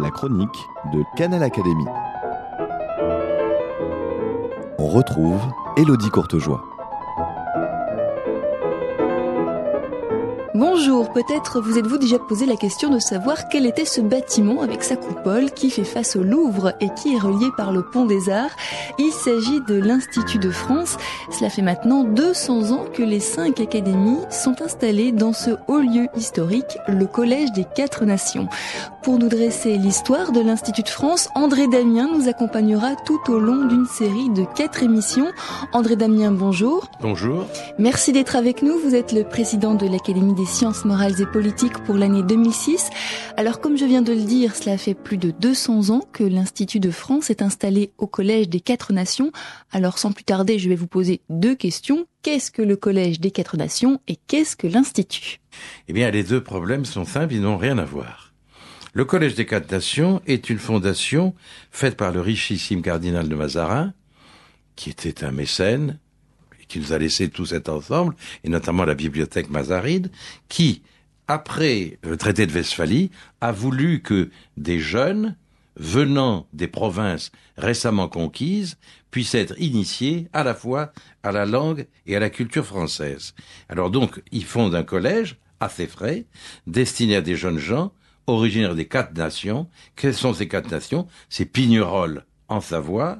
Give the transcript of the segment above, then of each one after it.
la chronique de Canal Académie. On retrouve Élodie Courtejoie. Bonjour, peut-être vous êtes-vous déjà posé la question de savoir quel était ce bâtiment avec sa coupole qui fait face au Louvre et qui est relié par le Pont des Arts. Il s'agit de l'Institut de France. Cela fait maintenant 200 ans que les 5 académies sont installées dans ce haut lieu historique, le Collège des 4 Nations. Pour nous dresser l'histoire de l'Institut de France, André Damien nous accompagnera tout au long d'une série de 4 émissions. André Damien, bonjour. Bonjour. Merci d'être avec nous. Vous êtes le président de l'Académie des sciences morales et politiques pour l'année 2006. Alors, comme je viens de le dire, cela fait plus de 200 ans que l'Institut de France est installé au Collège des 4 Nations. Alors, sans plus tarder, je vais vous poser 2 questions. Qu'est-ce que le Collège des 4 Nations et qu'est-ce que l'Institut ? Eh bien, les 2 problèmes sont simples, ils n'ont rien à voir. Le Collège des 4 Nations est une fondation faite par le richissime cardinal de Mazarin, qui était un mécène, qui nous a laissé tout cet ensemble, et notamment la bibliothèque mazaride, qui, après le traité de Westphalie, a voulu que des jeunes, venant des provinces récemment conquises, puissent être initiés à la fois à la langue et à la culture française. Alors donc, ils fondent un collège, à ses frais, destiné à des jeunes gens, originaires des 4 nations. Quelles sont ces 4 nations ? C'est Pignerol en Savoie,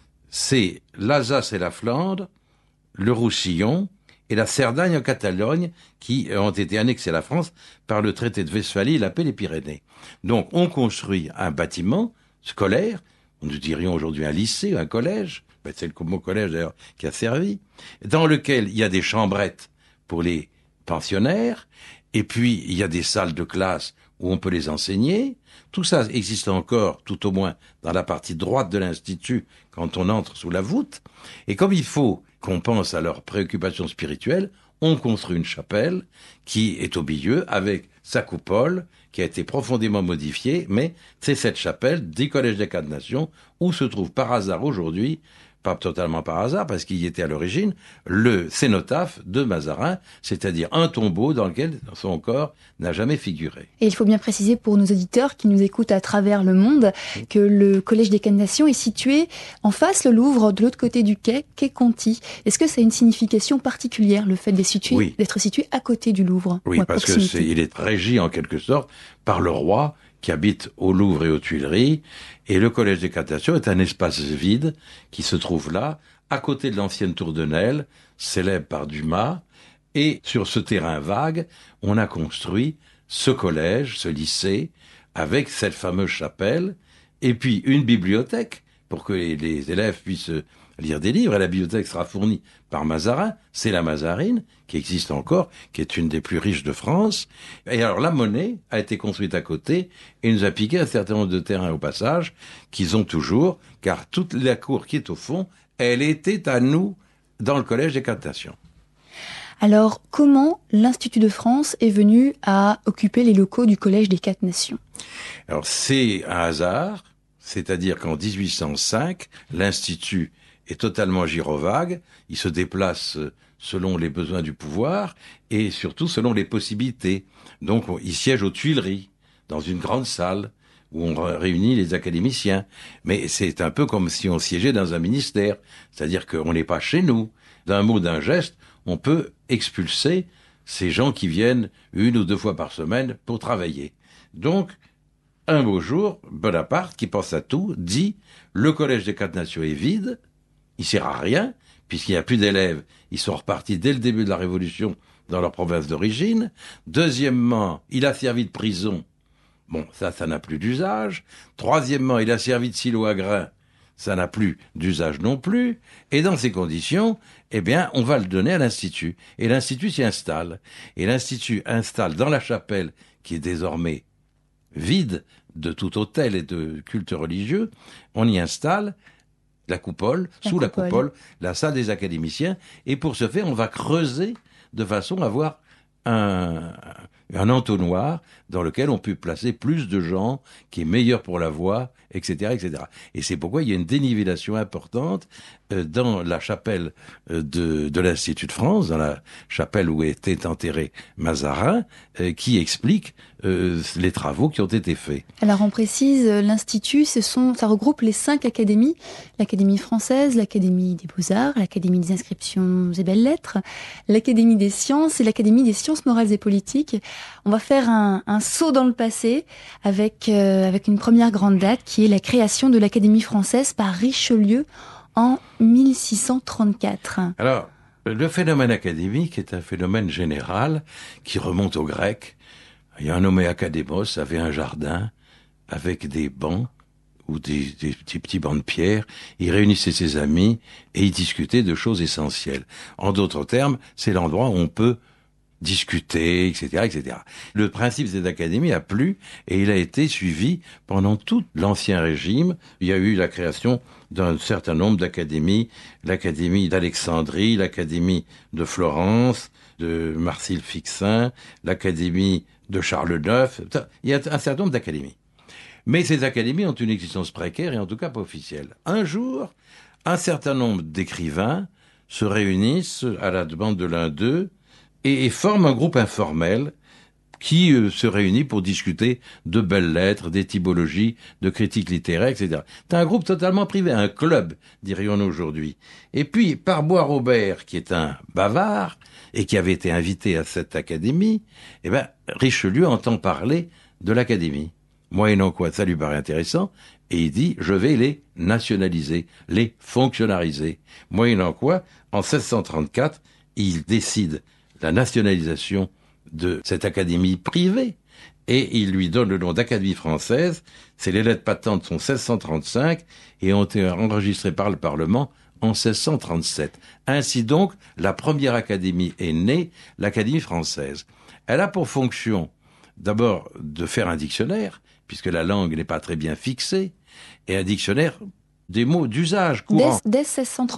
c'est l'Alsace et la Flandre, le Roussillon et la Cerdagne en Catalogne, qui ont été annexés à la France par le traité de Westphalie et la paix des Pyrénées. Donc, on construit un bâtiment scolaire, nous dirions aujourd'hui un lycée, un collège, c'est le mot collège d'ailleurs qui a servi, dans lequel il y a des chambrettes pour les pensionnaires, et puis il y a des salles de classe où on peut les enseigner. Tout ça existe encore, tout au moins, dans la partie droite de l'Institut, quand on entre sous la voûte. Et comme il faut qu'on pense à leurs préoccupations spirituelles, on construit une chapelle qui est au milieu avec sa coupole qui a été profondément modifiée, mais c'est cette chapelle des Collèges des 4 Nations où se trouve par hasard aujourd'hui, pas totalement par hasard parce qu'il y était à l'origine, le cénotaphe de Mazarin, c'est-à-dire un tombeau dans lequel son corps n'a jamais figuré. Et il faut bien préciser pour nos auditeurs qui nous écoutent à travers le monde que le Collège des 4 Nations est situé en face le Louvre, de l'autre côté du quai Conti. Est-ce que ça a une signification particulière, le fait d'être situé à côté du Louvre ? Oui, parce qu'il est régi en quelque sorte par le roi qui habite au Louvre et aux Tuileries, et le Collège des 4 Nations est un espace vide qui se trouve là, à côté de l'ancienne tour de Nesle, célèbre par Dumas, et sur ce terrain vague, on a construit ce collège, ce lycée, avec cette fameuse chapelle, et puis une bibliothèque, pour que les élèves puissent lire des livres, et la bibliothèque sera fournie par Mazarin, c'est la Mazarine, qui existe encore, qui est une des plus riches de France. Et alors la monnaie a été construite à côté, et nous a piqué un certain nombre de terrains au passage, qu'ils ont toujours, car toute la cour qui est au fond, elle était à nous, dans le Collège des 4 Nations. Alors, comment l'Institut de France est venu à occuper les locaux du Collège des 4 Nations ? Alors c'est un hasard, c'est-à-dire qu'en 1805, l'Institut est totalement gyrovague, il se déplace selon les besoins du pouvoir et surtout selon les possibilités. Donc il siège aux Tuileries, dans une grande salle où on réunit les académiciens. Mais c'est un peu comme si on siégeait dans un ministère, c'est-à-dire qu'on n'est pas chez nous. D'un mot, d'un geste, on peut expulser ces gens qui viennent 1 ou 2 fois par semaine pour travailler. Donc, un beau jour, Bonaparte, qui pense à tout, dit « Le Collège des 4 Nations est vide, il sert à rien, puisqu'il n'y a plus d'élèves, ils sont repartis dès le début de la Révolution dans leur province d'origine. Deuxièmement, il a servi de prison. Bon, ça n'a plus d'usage. Troisièmement, il a servi de silo à grains. Ça n'a plus d'usage non plus. Et dans ces conditions, eh bien, on va le donner à l'Institut. Et l'Institut s'y installe. Et l'Institut installe dans la chapelle, qui est désormais vide de tout autel et de culte religieux, on y installe la coupole, la coupole, la salle des académiciens. Et pour ce faire, on va creuser de façon à avoir un entonnoir dans lequel on peut placer plus de gens, qui est meilleur pour la voix, etc., etc. Et c'est pourquoi il y a une dénivellation importante dans la chapelle de l'Institut de France, dans la chapelle où était enterré Mazarin, qui explique les travaux qui ont été faits. Alors on précise, l'Institut, ça regroupe les 5 académies, l'Académie française, l'Académie des Beaux-Arts, l'Académie des inscriptions et belles-lettres, l'Académie des sciences et l'Académie des sciences morales et politiques. On va faire un saut dans le passé avec une première grande date qui est la création de l'Académie française par Richelieu en 1634. Alors, le phénomène académique est un phénomène général qui remonte aux Grecs. Il y a un nommé Académos, avait un jardin avec des bancs ou des petits bancs de pierre. Il réunissait ses amis et il discutait de choses essentielles. En d'autres termes, c'est l'endroit où on peut discuter, etc., etc. Le principe de cette académie a plu et il a été suivi pendant tout l'Ancien Régime. Il y a eu la création d'un certain nombre d'académies, l'Académie d'Alexandrie, l'Académie de Florence, de Marcille Fixin, l'Académie de Charles IX. Il y a un certain nombre d'académies. Mais ces académies ont une existence précaire et en tout cas pas officielle. Un jour, un certain nombre d'écrivains se réunissent à la demande de l'un d'eux et forment un groupe informel qui se réunit pour discuter de belles lettres, d'étymologie, de critique littéraire, etc. C'est un groupe totalement privé, un club, dirions-nous aujourd'hui. Et puis, par Bois-Robert, qui est un bavard, et qui avait été invité à cette académie, Richelieu entend parler de l'académie. Moyennant quoi, ça lui paraît intéressant, et il dit, je vais les nationaliser, les fonctionnariser. Moyennant quoi, en 1634, il décide la nationalisation de cette académie privée, et il lui donne le nom d'Académie française. C'est les lettres patentes sont 1635 et ont été enregistrées par le Parlement en 1637. Ainsi donc, la première académie est née, l'Académie française. Elle a pour fonction, d'abord, de faire un dictionnaire, puisque la langue n'est pas très bien fixée, et un dictionnaire des mots d'usage courant. Dès 1637 ?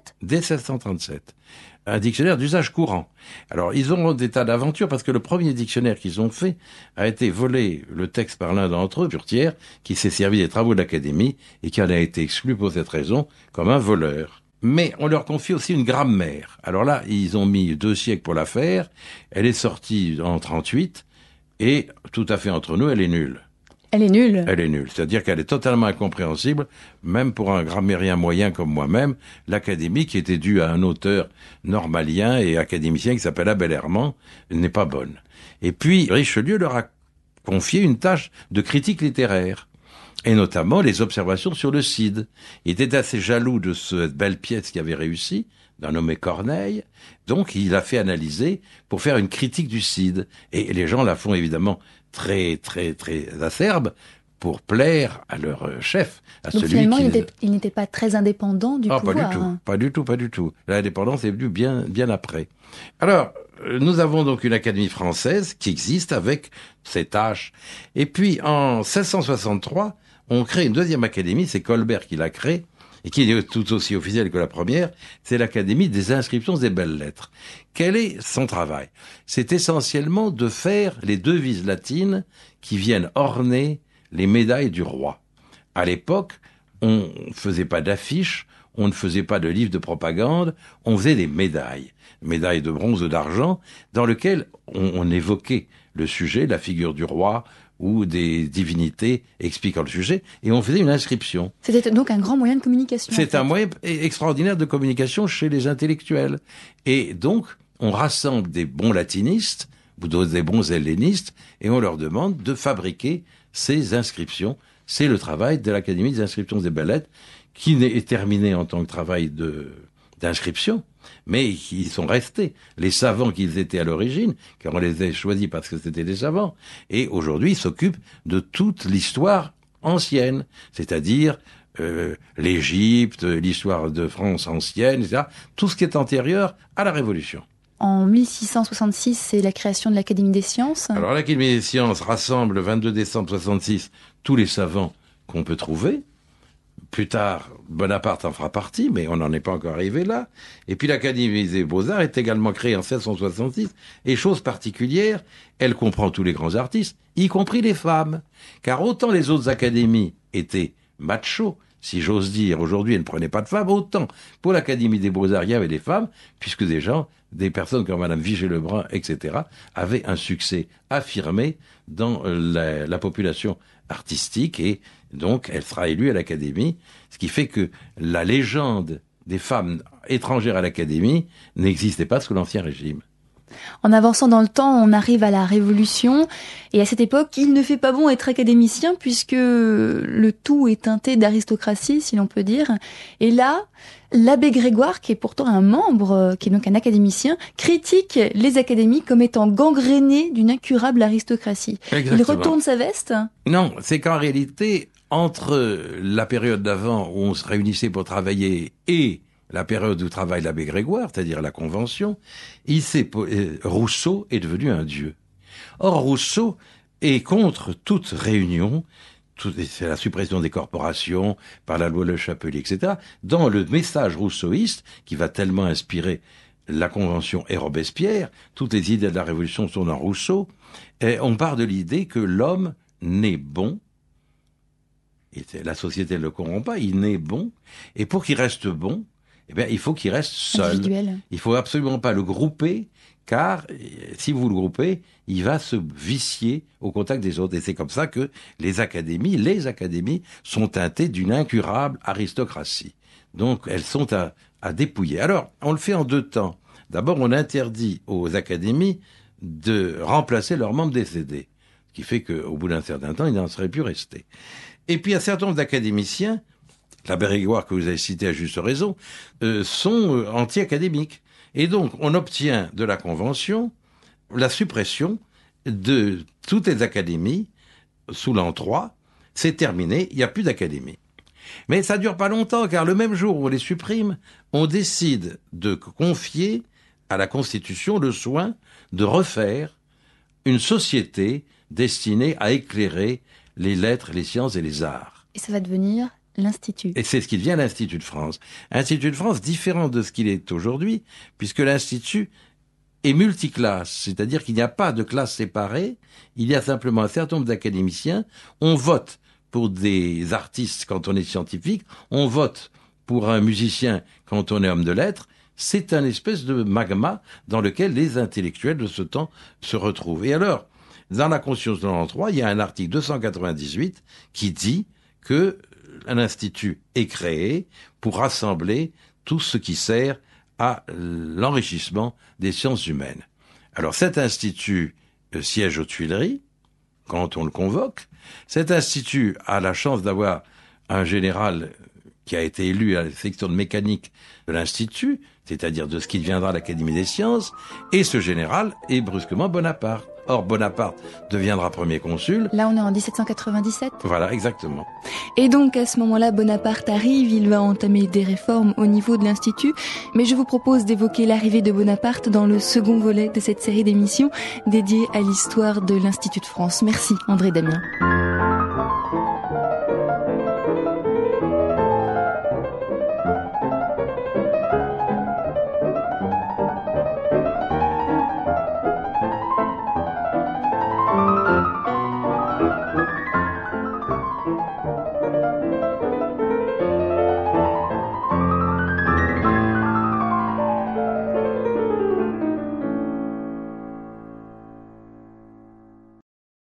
Dès 1637. Un dictionnaire d'usage courant. Alors, ils ont des tas d'aventures parce que le premier dictionnaire qu'ils ont fait a été volé le texte par l'un d'entre eux, Furtière, qui s'est servi des travaux de l'Académie et qui en a été exclu pour cette raison comme un voleur. Mais on leur confie aussi une grammaire. Alors là, ils ont mis 2 siècles pour la faire. Elle est sortie en 38 et tout à fait entre nous, elle est nulle. Elle est nulle. Elle est nulle. C'est-à-dire qu'elle est totalement incompréhensible, même pour un grammairien moyen comme moi-même. L'Académie, qui était due à un auteur normalien et académicien qui s'appelle Abel Herman, n'est pas bonne. Et puis, Richelieu leur a confié une tâche de critique littéraire, et notamment les observations sur le Cid. Il était assez jaloux de cette belle pièce qui avait réussi, d'un nommé Corneille, donc il a fait analyser pour faire une critique du Cid. Et les gens la font évidemment très, très, très acerbe pour plaire à leur chef, à donc celui finalement, qui... il n'était pas très indépendant du pouvoir. Pas du tout. L'indépendance est venue bien après. Alors, nous avons donc une académie française qui existe avec ses tâches. Et puis, en 1663, on crée une deuxième académie, c'est Colbert qui l'a créée, et qui est tout aussi officielle que la première, c'est l'Académie des inscriptions et belles-lettres. Quel est son travail ? C'est essentiellement de faire les devises latines qui viennent orner les médailles du roi. À l'époque, on ne faisait pas d'affiches, on ne faisait pas de livres de propagande, on faisait des médailles de bronze ou d'argent, dans lesquelles on évoquait le sujet, la figure du roi, ou des divinités expliquant le sujet, et on faisait une inscription. C'était donc un grand moyen de communication. C'est un moyen extraordinaire de communication chez les intellectuels. Et donc, on rassemble des bons latinistes, ou des bons hellénistes, et on leur demande de fabriquer ces inscriptions. C'est le travail de l'Académie des inscriptions et belles-lettres, qui est terminé en tant que travail d'inscription, mais qui sont restés. Les savants qu'ils étaient à l'origine, car on les a choisis parce que c'était des savants, et aujourd'hui ils s'occupent de toute l'histoire ancienne, c'est-à-dire l'Égypte, l'histoire de France ancienne, etc., tout ce qui est antérieur à la Révolution. En 1666, c'est la création de l'Académie des sciences. Alors l'Académie des sciences rassemble le 22 décembre 66 tous les savants qu'on peut trouver, Plus tard, Bonaparte en fera partie, mais on n'en est pas encore arrivé là. Et puis l'Académie des Beaux-Arts est également créée en 1666. Et chose particulière, elle comprend tous les grands artistes, y compris les femmes. Car autant les autres académies étaient machos, si j'ose dire, aujourd'hui elles ne prenaient pas de femmes, autant pour l'Académie des Beaux-Arts, il y avait des femmes, puisque des personnes comme Madame Vigée-Lebrun, etc., avaient un succès affirmé dans la population artistique, et donc elle sera élue à l'Académie, ce qui fait que la légende des femmes étrangères à l'Académie n'existait pas sous l'Ancien Régime. En avançant dans le temps, on arrive à la Révolution, et à cette époque, il ne fait pas bon être académicien puisque le tout est teinté d'aristocratie, si l'on peut dire. Et là, l'abbé Grégoire, qui est pourtant un membre, qui est donc un académicien, critique les académies comme étant gangrénées d'une incurable aristocratie. Exactement. Il retourne sa veste ? Non, c'est qu'en réalité, entre la période d'avant où on se réunissait pour travailler et la période où travaille l'abbé Grégoire, c'est-à-dire la Convention, Rousseau est devenu un dieu. Or, Rousseau est contre toute réunion, c'est la suppression des corporations par la loi Le Chapelier, etc. Dans le message rousseauiste, qui va tellement inspirer la Convention et Robespierre, toutes les idées de la Révolution sont dans Rousseau, et on part de l'idée que l'homme naît bon, et la société ne le corrompt pas, il naît bon, et pour qu'il reste bon, eh bien, il faut qu'il reste seul. Individuel. Il faut absolument pas le grouper, car si vous le groupez, il va se vicier au contact des autres. Et c'est comme ça que les académies sont teintées d'une incurable aristocratie. Donc, elles sont à dépouiller. Alors, on le fait en deux temps. D'abord, on interdit aux académies de remplacer leurs membres décédés. Ce qui fait qu'au bout d'un certain temps, ils n'en seraient plus restés. Et puis, un certain nombre d'académiciens, l'abbé Grégoire que vous avez cité à juste raison, sont anti-académiques. Et donc, on obtient de la Convention la suppression de toutes les académies sous l'an 3. C'est terminé, il n'y a plus d'académie. Mais ça dure pas longtemps, car le même jour où on les supprime, on décide de confier à la Constitution le soin de refaire une société destinée à éclairer les lettres, les sciences et les arts. Et ça va devenir l'Institut. Et c'est ce qui devient l'Institut de France. Institut de France différent de ce qu'il est aujourd'hui, puisque l'Institut est multiclasse, c'est-à-dire qu'il n'y a pas de classe séparée, il y a simplement un certain nombre d'académiciens, on vote pour des artistes quand on est scientifique, on vote pour un musicien quand on est homme de lettres, c'est un espèce de magma dans lequel les intellectuels de ce temps se retrouvent. Et alors, dans la Constitution de l'an 3, il y a un article 298 qui dit que un institut est créé pour rassembler tout ce qui sert à l'enrichissement des sciences humaines. Alors cet institut siège aux Tuileries, quand on le convoque. Cet institut a la chance d'avoir un général qui a été élu à la section de mécanique de l'institut, c'est-à-dire de ce qui deviendra l'Académie des sciences, et ce général est brusquement Bonaparte. Or, Bonaparte deviendra premier consul. Là, on est en 1797. Voilà, exactement. Et donc, à ce moment-là, Bonaparte arrive, il va entamer des réformes au niveau de l'Institut. Mais je vous propose d'évoquer l'arrivée de Bonaparte dans le second volet de cette série d'émissions dédiée à l'histoire de l'Institut de France. Merci, André Damien.